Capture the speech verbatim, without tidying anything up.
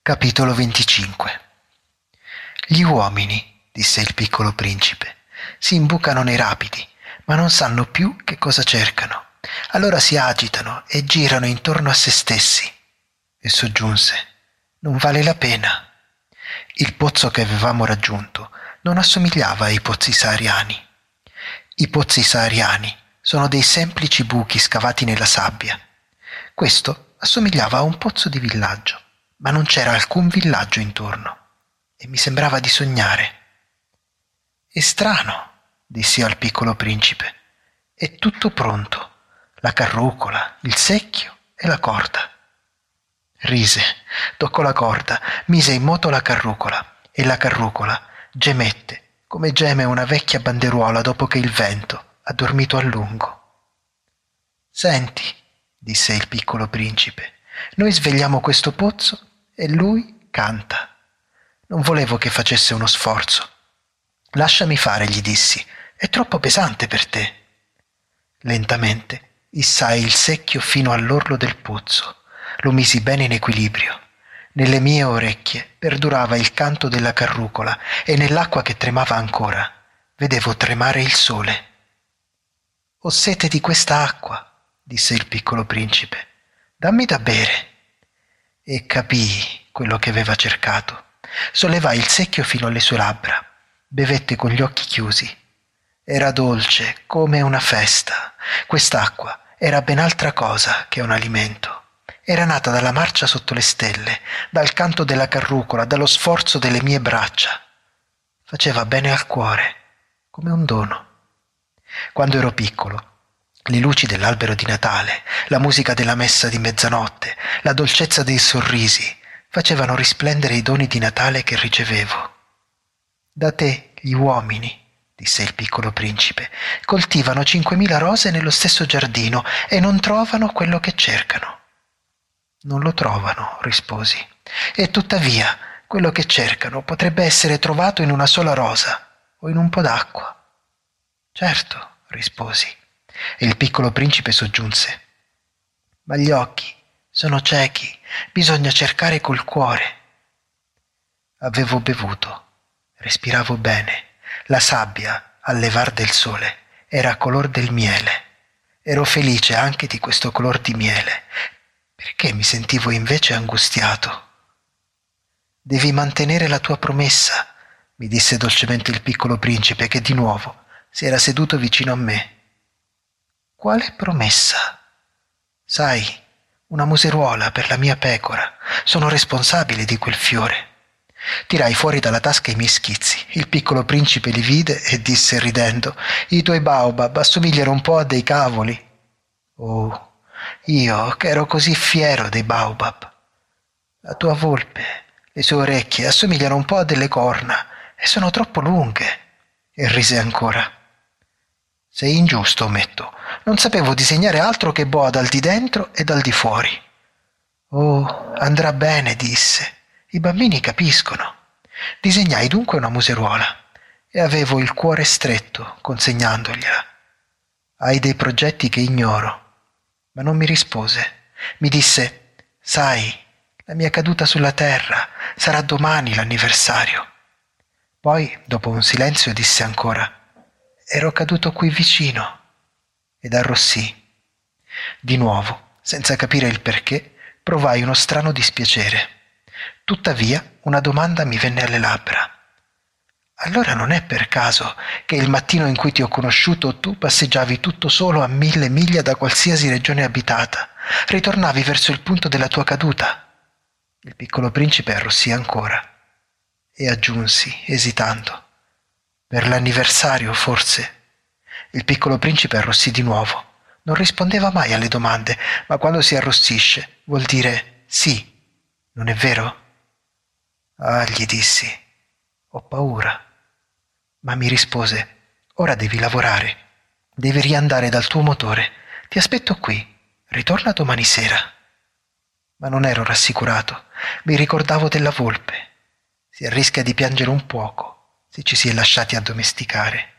Capitolo venticinque. Gli uomini, disse il piccolo principe, si imbucano nei rapidi, ma non sanno più che cosa cercano. Allora si agitano e girano intorno a se stessi. E soggiunse: non vale la pena. Il pozzo che avevamo raggiunto non assomigliava ai pozzi sahariani. I pozzi sahariani sono dei semplici buchi scavati nella sabbia. Questo assomigliava a un pozzo di villaggio, ma non c'era alcun villaggio intorno e mi sembrava di sognare. È strano, dissi al piccolo principe. È tutto pronto: la carrucola, il secchio e la corda. Rise, toccò la corda, mise in moto la carrucola e la carrucola gemette come geme una vecchia banderuola dopo che il vento ha dormito a lungo. Senti, disse il piccolo principe, noi svegliamo questo pozzo e lui canta. Non volevo che facesse uno sforzo. Lasciami fare, gli dissi, è troppo pesante per te. Lentamente issai il secchio fino all'orlo del pozzo, lo misi bene in equilibrio. Nelle mie orecchie perdurava il canto della carrucola e nell'acqua che tremava ancora vedevo tremare il sole. Ho sete di questa acqua, disse il piccolo principe. Dammi da bere. E capii quello che aveva cercato. Sollevai il secchio fino alle sue labbra. Bevette con gli occhi chiusi. Era dolce come una festa. Quest'acqua era ben altra cosa che un alimento. Era nata dalla marcia sotto le stelle, dal canto della carrucola, dallo sforzo delle mie braccia. Faceva bene al cuore, come un dono. Quando ero piccolo, le luci dell'albero di Natale, la musica della messa di mezzanotte, la dolcezza dei sorrisi facevano risplendere i doni di Natale che ricevevo. Da te, gli uomini, disse il piccolo principe, coltivano cinquemila rose nello stesso giardino e non trovano quello che cercano. Non lo trovano, risposi, e tuttavia quello che cercano potrebbe essere trovato in una sola rosa o in un po' d'acqua. Certo, risposi, e il piccolo principe soggiunse, ma gli occhi sono ciechi, bisogna cercare col cuore. Avevo bevuto, respiravo bene, la sabbia, al levar del sole, era color del miele. Ero felice anche di questo color di miele. Perché mi sentivo invece angustiato? Devi mantenere la tua promessa, mi disse dolcemente il piccolo principe che di nuovo si era seduto vicino a me. Quale promessa? Sai, una museruola per la mia pecora. Sono responsabile di quel fiore. Tirai fuori dalla tasca i miei schizzi. Il piccolo principe li vide e disse ridendo: i tuoi baobab assomigliano un po' a dei cavoli. Oh, io che ero così fiero dei baobab. La tua volpe, le sue orecchie assomigliano un po' a delle corna e sono troppo lunghe. E rise ancora. Sei ingiusto, ometto. Non sapevo disegnare altro che boa dal di dentro e dal di fuori. Oh, andrà bene, disse. I bambini capiscono. Disegnai dunque una museruola e avevo il cuore stretto consegnandogliela. Hai dei progetti che ignoro. Ma non mi rispose. Mi disse: sai, la mia caduta sulla terra sarà domani l'anniversario. Poi, dopo un silenzio, disse ancora: ero caduto qui vicino. Ed arrossì. Di nuovo, senza capire il perché, provai uno strano dispiacere. Tuttavia, una domanda mi venne alle labbra. Allora non è per caso che il mattino in cui ti ho conosciuto tu passeggiavi tutto solo a mille miglia da qualsiasi regione abitata, ritornavi verso il punto della tua caduta? Il piccolo principe arrossì ancora e aggiunsi, esitando: per l'anniversario, forse? Il piccolo principe arrossì di nuovo. Non rispondeva mai alle domande, ma quando si arrossisce vuol dire sì, non è vero? Ah, gli dissi, ho paura. Ma mi rispose: ora devi lavorare, devi riandare dal tuo motore, ti aspetto qui, ritorna domani sera. Ma non ero rassicurato, mi ricordavo della volpe. Si arrisca di piangere un poco se ci si è lasciati addomesticare.